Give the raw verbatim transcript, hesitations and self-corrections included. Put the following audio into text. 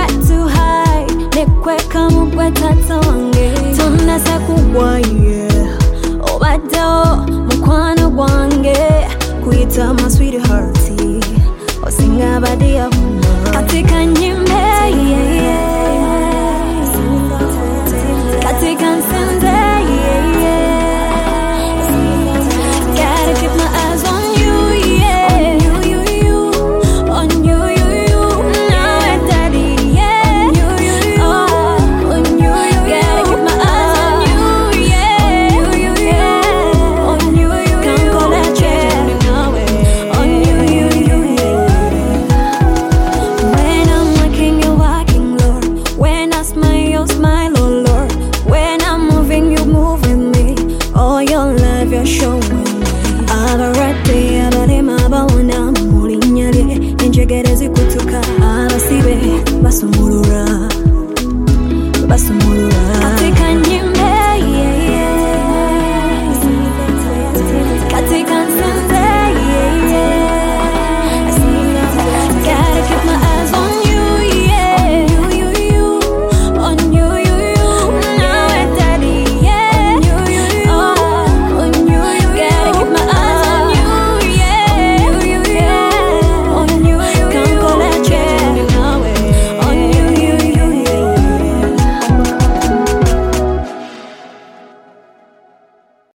hard to hide. Nekweka mugwe tata wange tonasa kugwa yeah. Obado mukwano gwange kuyita my sweetheart osinga badia huma katika nyimbe yeah, yeah. Katika nsende yeah, yeah. Gotta keep my eyes on you yeah. On you, you, you. On you, you, you. Now and daddy yeah. On you, you, you. Oh, on you, you, you. Gotta keep my eyes on you yeah. On you, you, you. On you, you, you. Can't call that change now on you, you, you yeah. When I'm walking, you're walking, Lord. When I smile, you smile, oh Lord. When I'm moving, you move with me. All your love, you're showing me. Abarate, abarema, baona, mulinyale. Enjegerezi kutuka, abasibe, basumu.